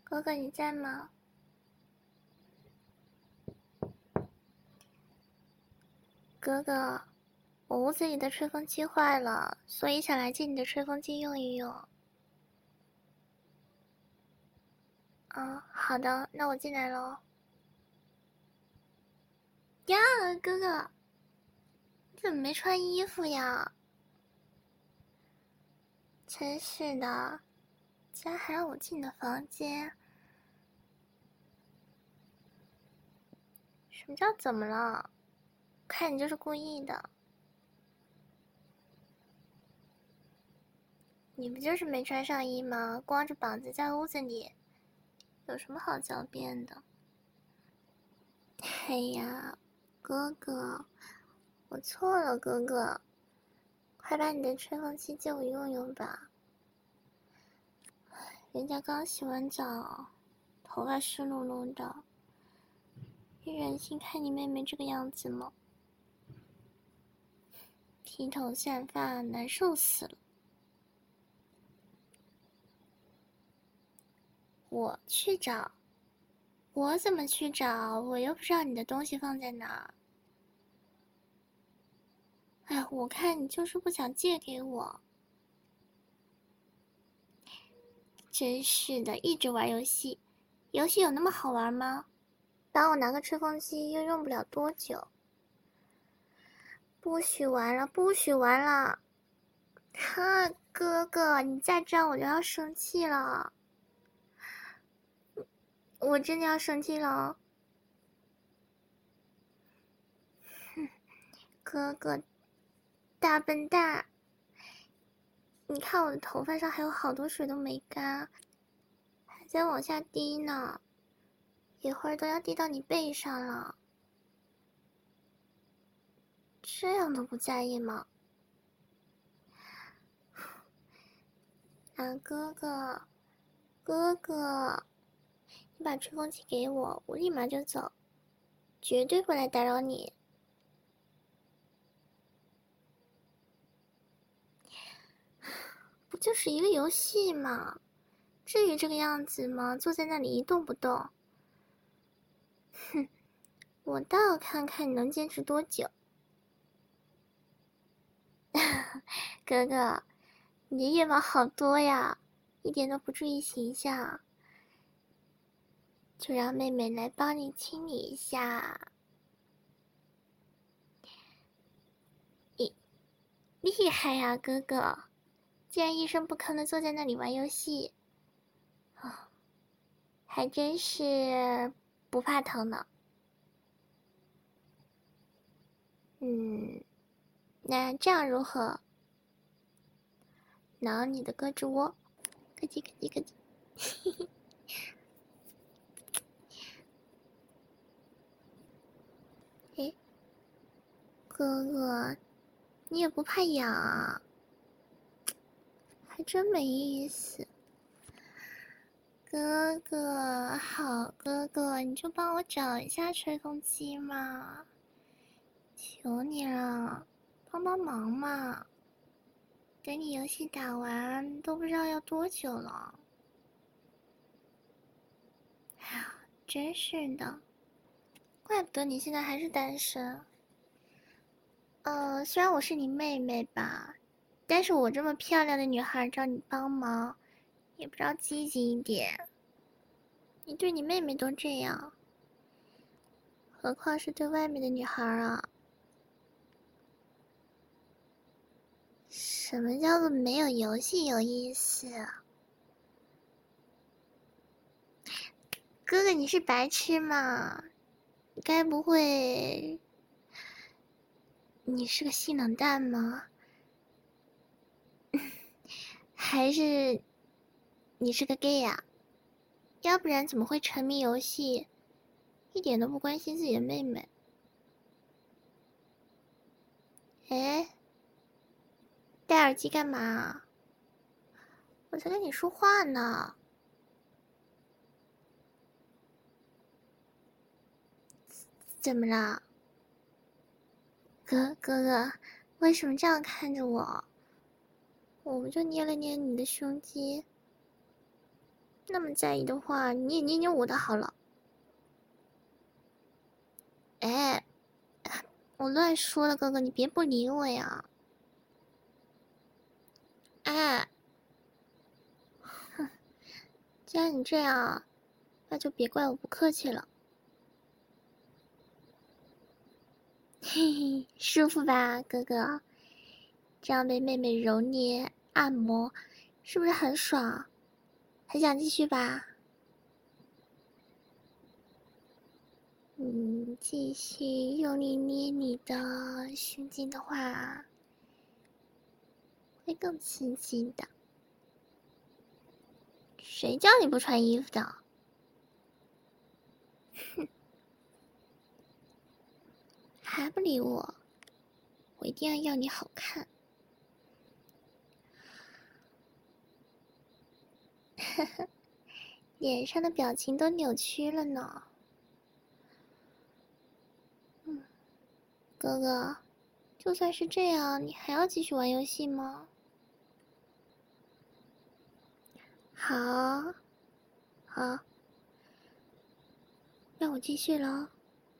哥哥你在吗？哥哥，我屋子里的吹风机坏了，所以想来借你的吹风机用一用。好的，那我进来喽。呀，哥哥，你怎么没穿衣服呀？真是的，竟然还让我进你的房间。什么叫怎么了？看你就是故意的。你不就是没穿上衣吗？光着膀子在屋子里，有什么好狡辩的？哎呀，哥哥，我错了，哥哥，快把你的吹风机借我用用吧。人家刚洗完澡，头发湿漉漉的，你忍心看你妹妹这个样子吗？披头散发，难受死了。我去找？我怎么去找？我又不知道你的东西放在哪儿。哎，我看你就是不想借给我。真是的，一直玩游戏，游戏有那么好玩吗？帮我拿个吹风机又用不了多久。不许玩了，不许玩了！哈，哥哥，你再这样我就要生气了。我真的要生气了。哥哥，大笨蛋！你看我的头发上还有好多水都没干，还在往下滴呢，一会儿都要滴到你背上了。这样都不在意吗？哥哥，哥哥，你把吹风机给我，我立马就走，绝对不来打扰你。不就是一个游戏吗？至于这个样子吗？坐在那里一动不动。哼，我倒要看看你能坚持多久。哥哥，你的愿望好多呀，一点都不注意形象。就让妹妹来帮你清理一下。厉害呀，哥哥！竟然一声不吭的坐在那里玩游戏，还真是不怕疼呢。那这样如何？挠你的胳肢窝，咯叽咯叽咯叽。哎，哥哥，你也不怕痒啊？还真没意思。哥哥，好哥哥，你就帮我找一下吹风机嘛，求你了，帮帮忙嘛！等你游戏打完都不知道要多久了。哎呀，真是的，怪不得你现在还是单身。虽然我是你妹妹吧，但是我这么漂亮的女孩找你帮忙，也不知道积极一点。你对你妹妹都这样，何况是对外面的女孩啊？什么叫做没有游戏有意思啊？哥哥，你是白痴吗？该不会你是个性冷淡吗？还是你是个 gay 呀？要不然怎么会沉迷游戏，一点都不关心自己的妹妹？哎，戴耳机干嘛？我在跟你说话呢。怎么了？哥哥，为什么这样看着我？我不就捏了捏你的胸肌， 那么在意的话，你也捏捏我的好了。哎，我乱说了，哥哥，你别不理我呀。哎，哼，既然你这样，那就别怪我不客气了。嘿嘿，舒服吧，哥哥？这样被妹妹揉捏、按摩，是不是很爽？还想继续吧？继续用力捏你的胸肌的话，会更刺激的。谁叫你不穿衣服的？哼，还不理我？我一定要你好看。呵呵，脸上的表情都扭曲了呢。哥哥，就算是这样，你还要继续玩游戏吗？好，好，让我继续喽。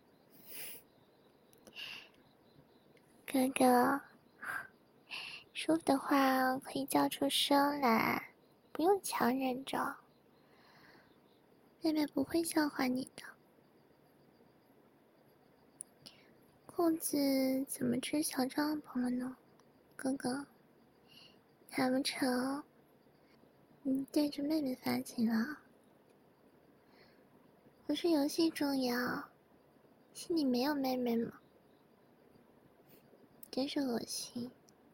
哥哥，舒服的话可以叫出声来，不用强忍着。妹妹不会笑话你的。裤子怎么织小帐篷了呢？哥哥，难不成你对着妹妹发情了？不是游戏重要，心里没有妹妹吗？真是恶心！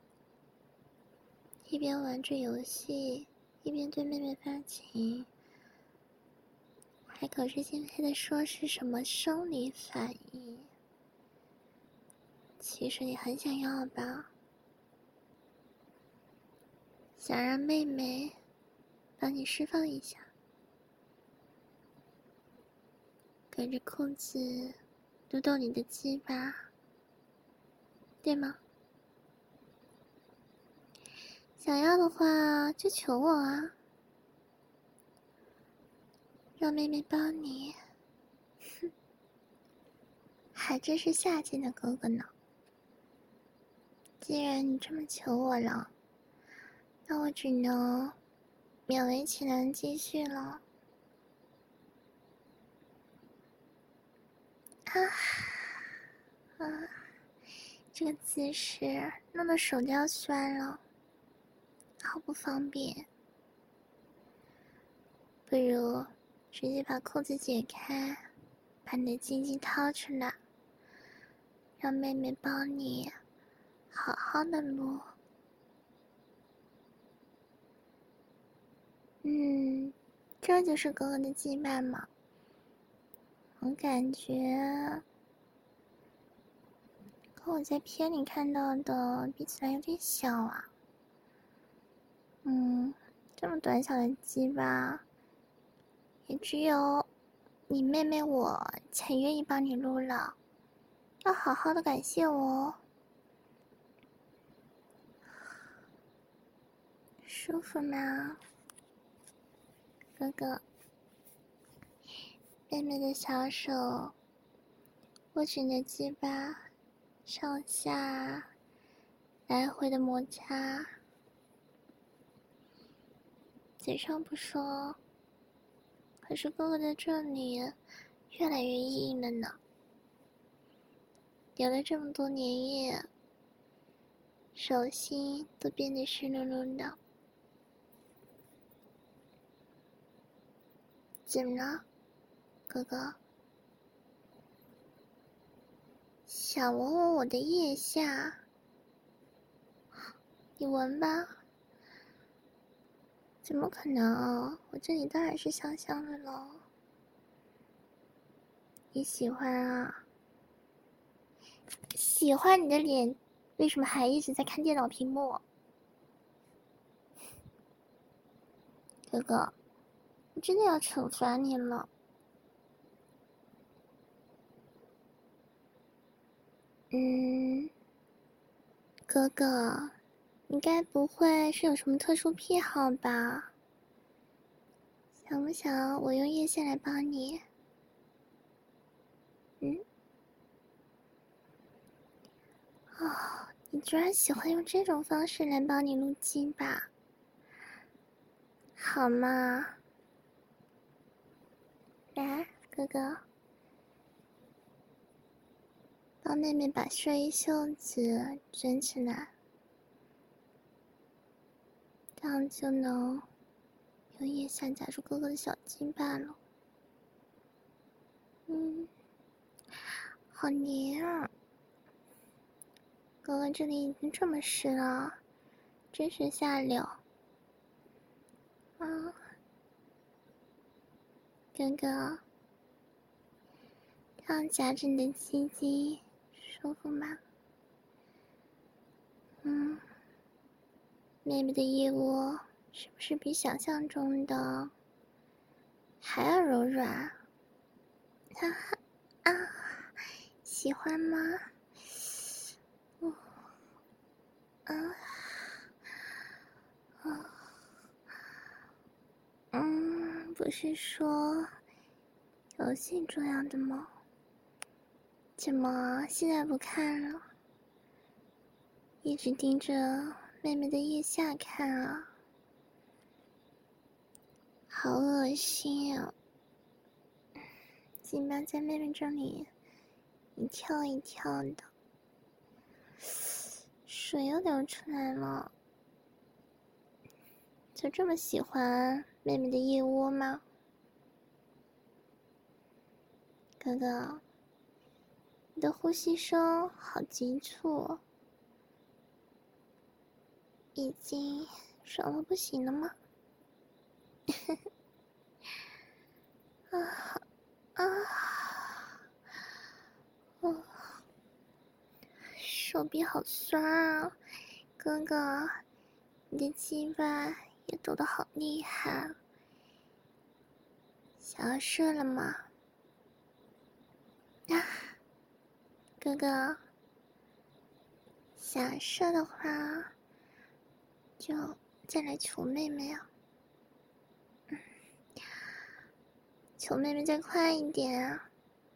一边玩着游戏，一边对妹妹发情，还口是心非的说是什么生理反应。其实你很想要吧？想让妹妹帮你释放一下，隔着裤子撸动你的鸡巴，对吗？想要的话就求我啊，让妹妹帮你。哼，还真是下贱的哥哥呢。既然你这么求我了，那我只能勉为其难继续了。啊啊！这个姿势弄得手都要酸了，好不方便。不如直接把裤子解开，把你的鸡鸡掏出来，让妹妹帮你好好的撸。这就是哥哥的羁绊嘛。我感觉和我在片里看到的比起来有点小啊。这么短小的鸡巴，也只有你妹妹我才愿意帮你撸了，要好好的感谢我哦。舒服吗，哥哥？妹妹的小手握着你的鸡巴，上下来回的摩擦，嘴上不说，可是哥哥的这里越来越硬了呢，流了这么多粘液，手心都变得湿漉漉的。怎么了，哥哥？想闻闻我的腋下？你闻吧。怎么可能？我这里当然是香香的喽。你喜欢啊？喜欢你的脸，为什么还一直在看电脑屏幕？哥哥，我真的要惩罚你了。哥哥，你该不会是有什么特殊癖好吧？ 想不想我用腋线来帮你？哦，你居然喜欢用这种方式来帮你撸鸡巴？好嘛，来，哥哥，帮妹妹把睡衣袖子卷起来，这样就能用腋下夹住哥哥的小鸡巴了。好黏啊！哥哥这里已经这么湿了，真是下流啊！哥哥，这样夹着你的鸡鸡，舒服吗？妹妹的腋窝是不是比想象中的还要柔软？哈哈啊，喜欢吗？不是说游戏重要的吗？怎么现在不看了？一直盯着妹妹的腋下看啊，好恶心啊！鸡巴在妹妹这里一跳一跳的，水又流出来了。就这么喜欢妹妹的腋窝吗？哥哥，你的呼吸声好急促，已经爽到不行了吗？手臂好酸啊，哥哥，你的鸡巴也抖得好厉害，想要射了吗？啊，哥哥，想射的话，就再来求妹妹啊！求妹妹再快一点啊！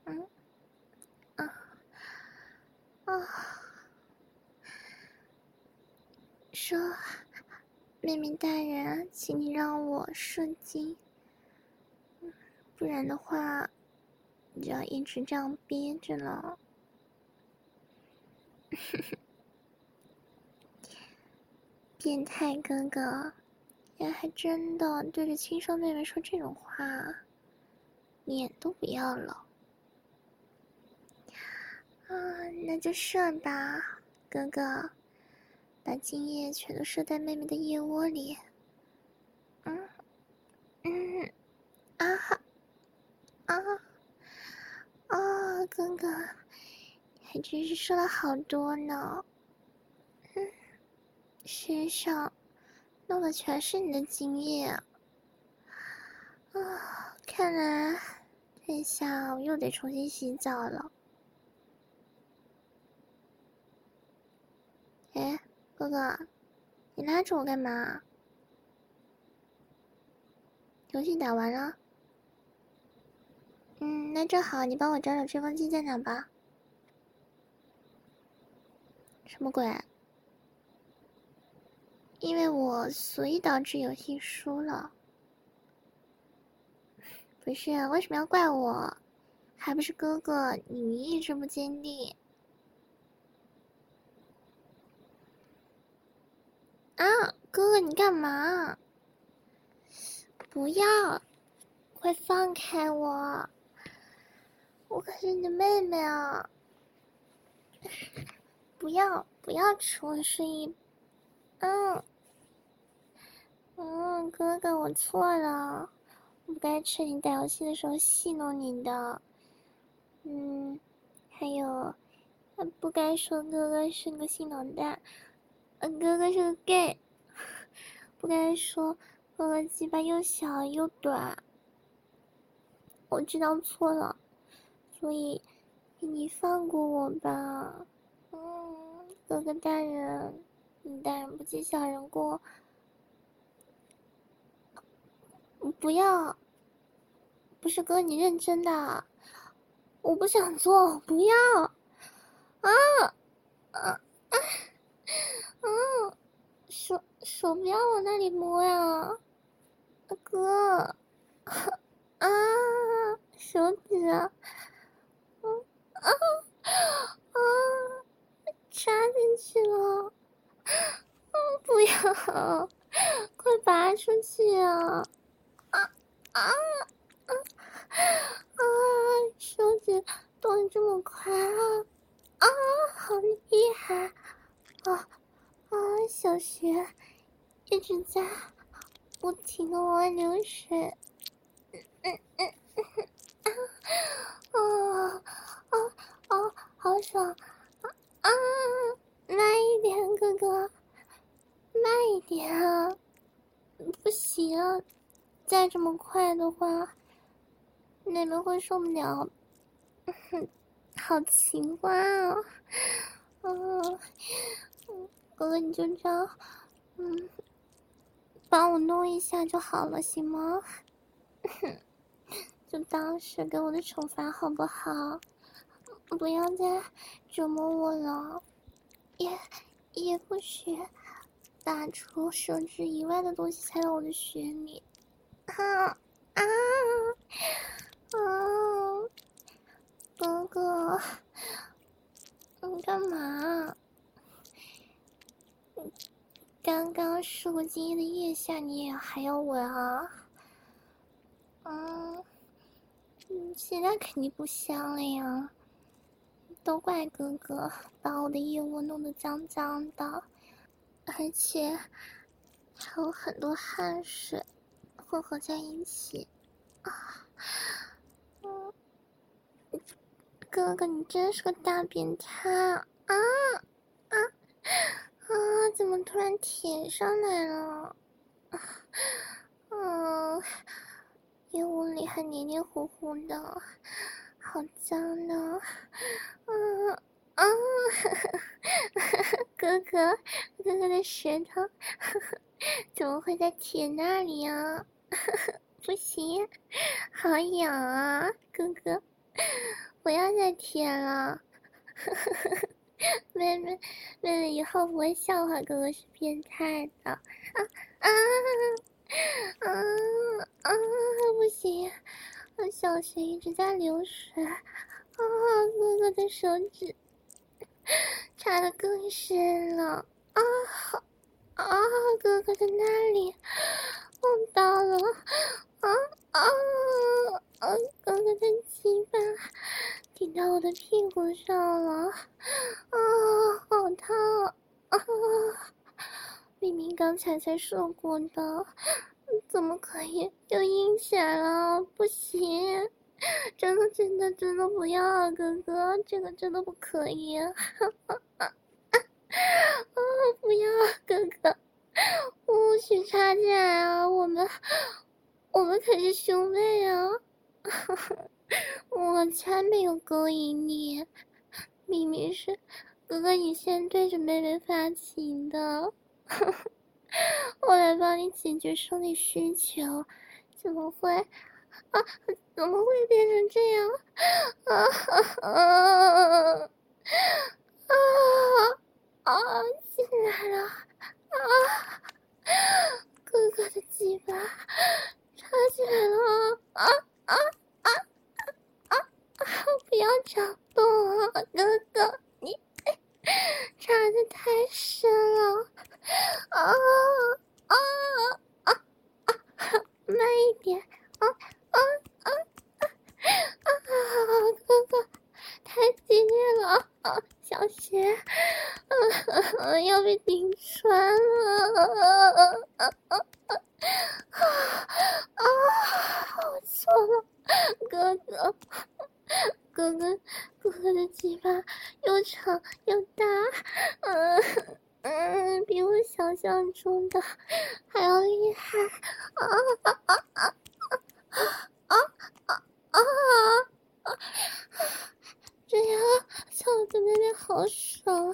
说，妹妹大人，请你让我射精，不然的话，你就要一直这样憋着了。变态哥哥，也还真的对着亲生妹妹说这种话，脸都不要了。那就射吧，哥哥，把精液全都射在妹妹的腋窝里。啊哈啊啊，哥哥，还真是射了好多呢。身上弄的全是你的精液啊！看来这一下我又得重新洗澡了。哎，哥哥，你拉着我干嘛？游戏打完了？那正好，你帮我找找吹风机在哪吧。什么鬼？因为我所以导致游戏输了。不是，为什么要怪我？还不是哥哥你意志不坚定。啊，哥哥你干嘛？不要，快放开我！我可是你的妹妹啊！不要吃我睡衣。哥哥我错了，我不该趁你打游戏的时候戏弄你的。还有，不该说哥哥是个性冷淡，哥哥是个 gay，不该说哥哥鸡巴又小又短。我知道错了，所以你放过我吧。哥哥大人，你大人不计小人过， 不要，不是哥，你认真的？我不想做，不要！啊啊啊！手不要往那里摸呀，哥！啊，手指啊！啊啊！插进去了！不要！快拔出去啊！啊啊啊！啊！手指动得这么快啊！啊，好厉害！啊啊！小学一直在不停的往外流水。啊啊啊！好爽！啊！慢一点，哥哥，慢一点啊！不行啊，再这么快的话，妹妹会受不了。好奇怪啊！哥哥你就这样，帮我弄一下就好了，行吗？就当是给我的惩罚好不好？不要再折磨我了，也不许打出手指以外的东西踩到我的血里。啊啊啊！哥哥，你干嘛？刚刚受过惊艳的腋下，你也还要闻啊？现在肯定不香了呀！都怪哥哥把我的腋窝弄得脏脏的，而且还有很多汗水混合在一起。哥哥，你真是个大变态啊！啊啊！怎么突然舔上来了？腋窝里还黏黏糊糊的，好脏的。哥哥的舌头怎么会在舔那里啊？不行，好痒啊！哥哥，不要再舔了。妹妹以后不会笑话哥哥是变态的。不行，我小穴一直在流水。哥哥的手指插得更深了。哥哥的那里碰到了。哥哥的鸡巴顶到我的屁股上了。好烫！明明刚才受过的，怎么可以又硬起来了？不行，真的不要啊，哥哥，这个真的不可以。不要，哥哥，不许插进来啊！我们可是兄妹啊！我才没有勾引你，明明是哥哥你先对着妹妹发情的。我来帮你解决生理需求，怎么会变成这样？进来了！哥哥的鸡巴插进来了！不要长动啊，哥哥，你插的太深了！慢一点！哥哥，太激烈了！小雪，要被顶穿了！我错了，哥哥。哥哥的鸡巴又长又大，比我想象中的还要厉害。这样叫我的妹妹好爽！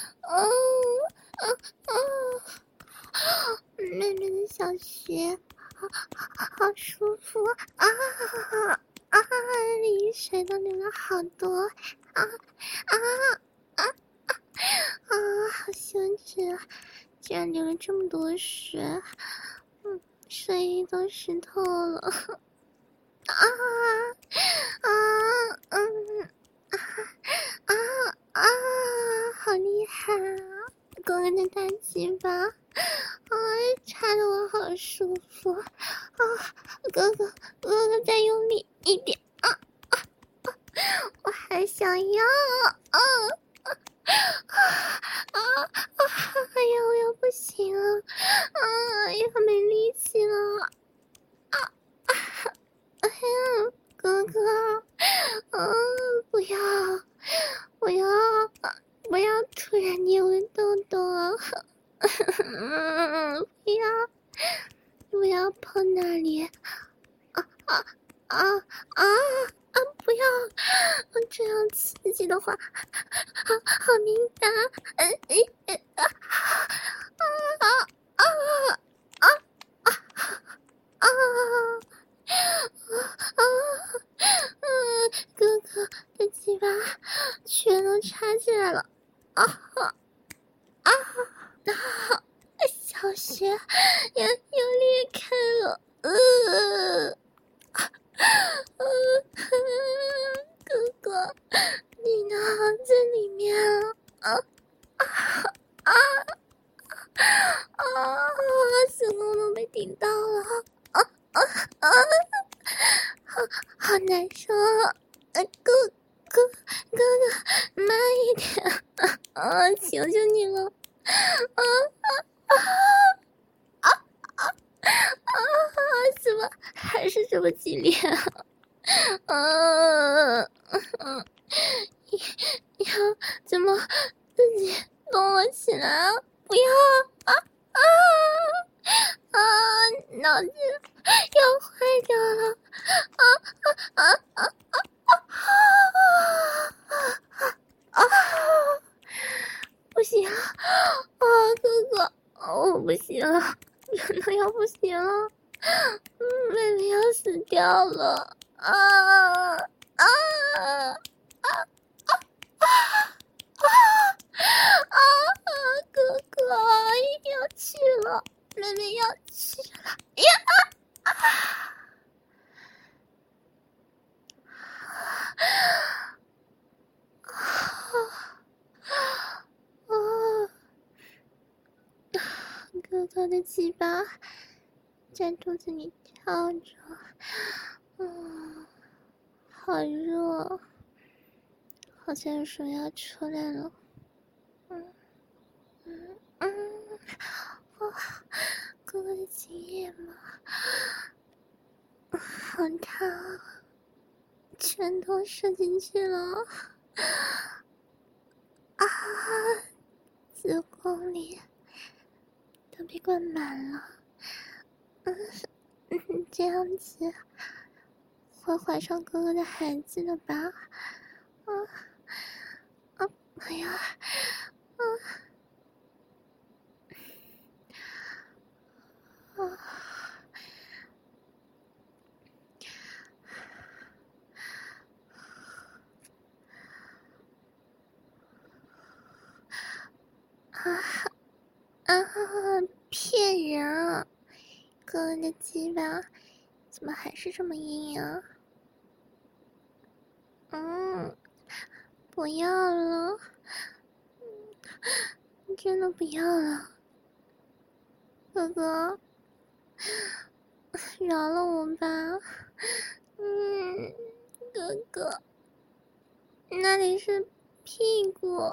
妹妹的小穴好舒服啊啊！里水都流了好多啊啊啊啊！好羞耻啊！居然流了这么多水，睡衣都湿透了啊啊啊啊啊！好厉害啊！哥哥的大鸡巴，插得我好舒服啊！哥哥再用力一点啊！我还想要啊哎呀，我要不行了要没力气了哎呀，哥哥，不要，不要突然捏我豆豆不要碰那里不要，这样刺激的话，好敏感，哥哥的鸡巴全都插进来了，小穴也裂开了，哥哥，你呢在里面子宫都被顶到了，好难受哥，慢一点求求你了，怎么还是这么激烈要怎么自己动了起来不要脑子要坏掉了不行哥哥我不行了，真的要不行了，妹妹要死掉了哥哥要去了，妹妹要去了哥哥的鸡巴在肚子里跳着，好热，好像水要出来了，哥哥的精液吗？好烫，全都射进去了，子宫里都被灌满了，这样子会怀上哥哥的孩子的吧？哎呀，骗人！哥哥的鸡巴怎么还是这么硬啊？不要了，真的不要了，哥哥，饶了我吧，哥哥，那里是屁股，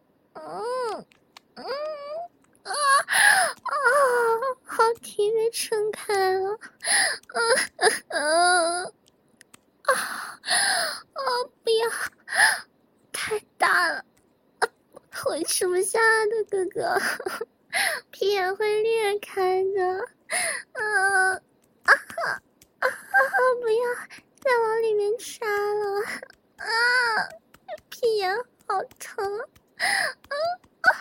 好体被撑开了，不要，太大了，我吃不下的，哥哥，屁眼会裂开的，不要再往里面插了，屁眼好疼，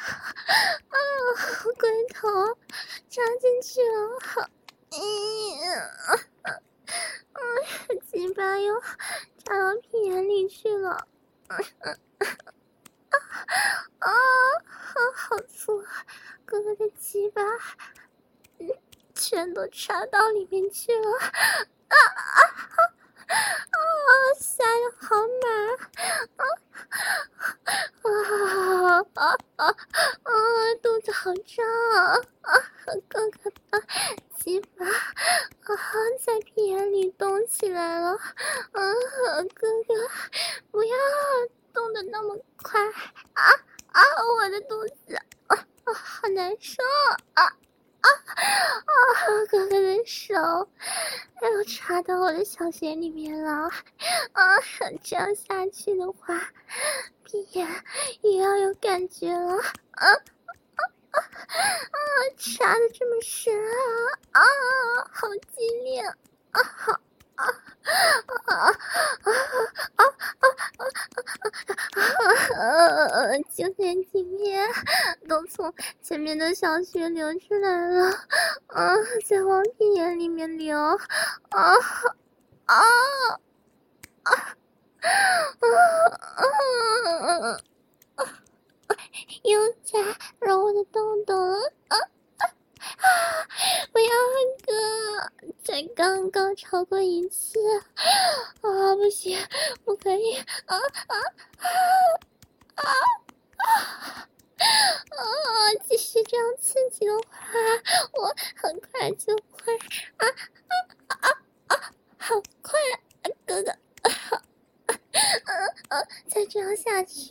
龟头插进去了， 然又插到屁眼里去了。好粗啊！哥哥的鸡巴，全都插到里面去了。塞得好满！肚子好胀啊！哥哥的鸡巴在屁眼里动起来了。哥哥，不要动得那么快我的肚子好难受哥哥的手又插到我的小穴里面了这样下去的话，屁眼也要有感觉了插的这么深好激烈就连几面都从前面的小穴流出来了再往屁眼里面流又在揉我的洞洞了不要哥，才刚高潮过一次不行，不可以继续这样刺激的话，我很快就会好快哥哥再这样下去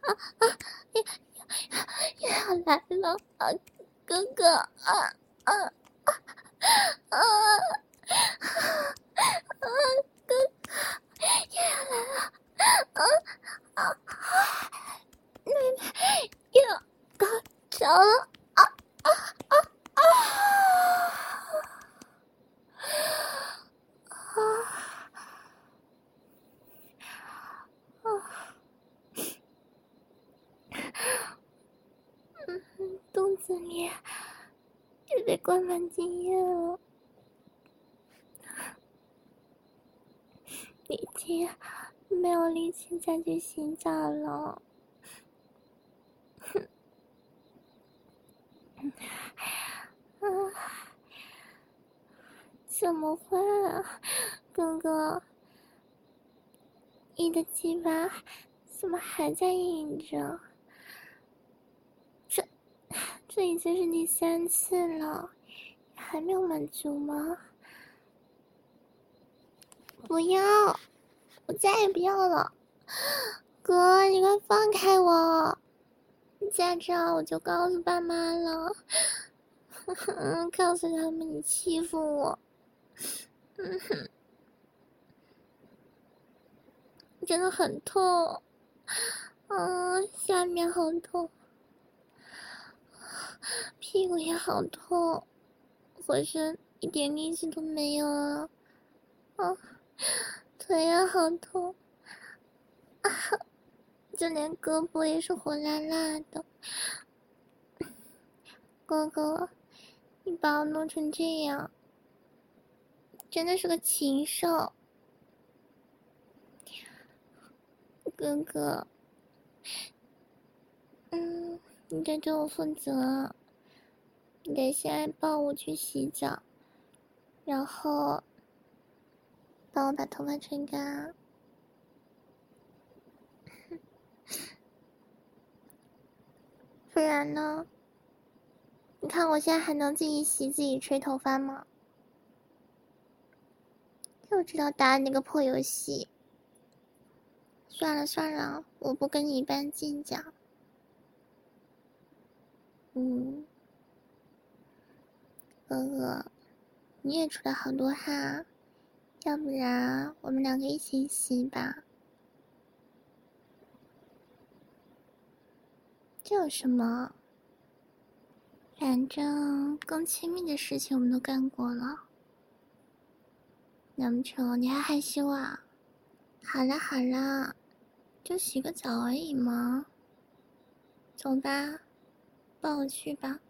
也要来了哥哥哥哥也要来了妹妹又要高潮了肚子里也被灌满精液了，已经没有力气再去洗澡了。怎么会哥哥，你的鸡巴怎么还在硬着？这已经是第3次了，还没有满足吗？不要，我再也不要了。哥，你快放开我！再这样我就告诉爸妈了，告诉他们你欺负我。真的很痛，下面好痛，屁股也好痛，浑身一点力气都没有了，腿也好痛，就连胳膊也是火辣辣的。哥哥，你把我弄成这样，真的是个禽兽。哥哥，你得对我负责，你得先抱我去洗澡，然后帮我把头发吹干。不然呢？你看我现在还能自己洗自己吹头发吗？就知道打那个破游戏。算了算了，我不跟你一般计较。哥哥，你也出了好多汗，要不然我们2个一起洗吧。这有什么？反正更亲密的事情我们都干过了。难不成你还害羞啊？好啦好啦，就洗个澡而已嘛。走吧，抱我去吧。